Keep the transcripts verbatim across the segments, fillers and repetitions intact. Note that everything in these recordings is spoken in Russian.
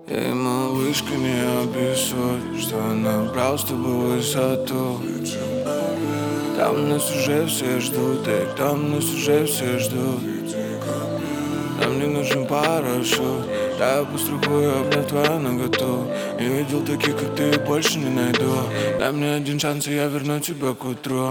Эй, малышка, не обессудь, что набрал с тобой высоту. Там нас уже все ждут, эй, там нас уже все ждут. Нам не нужен парашют, да я пострахую, обняв твою наготу. Не видел таких, как ты, больше не найду. Дай мне один шанс, и я верну тебя к утру.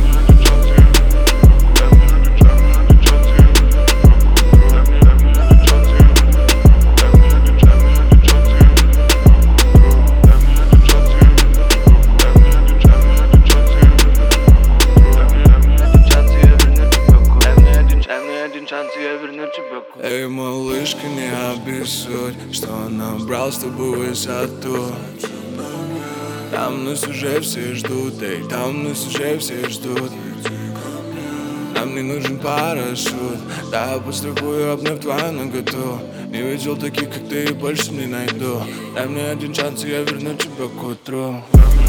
Эй, малышка, не обессудь, что набрал с тобой высоту. Там нас уже все ждут, эй, там нас уже все ждут. Нам не нужен парашют, да я подстрахую, обняв твою наготу. Не видел таких, как ты, и больше не найду. Дай мне один шанс, и я верну тебя к утру.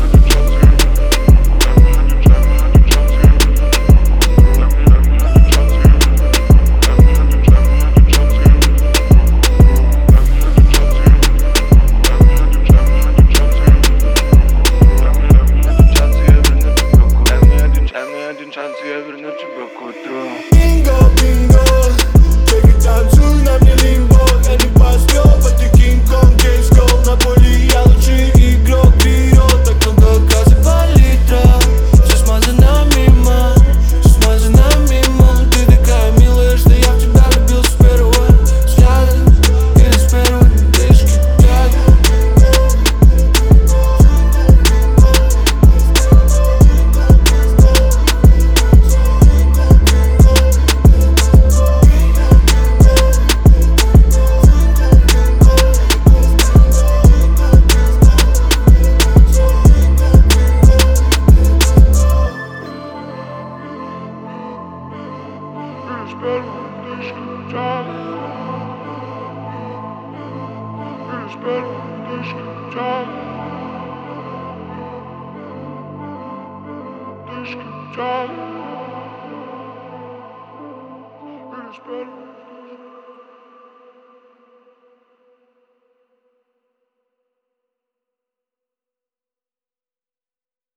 Bingo, bingo, check it танцуй на мне лимбо. Я не поскреб, а ты Кинг-Конг, Джеймс Коул. На поле я лучший игрок, вперед. Так много газа палитра, все смазано мимо, все смазано мимо. Ты такая милая, что я в тебя влюбился с первого взгляда или с первой дышки. Espero deixa tchau. Deixa tchau. Espero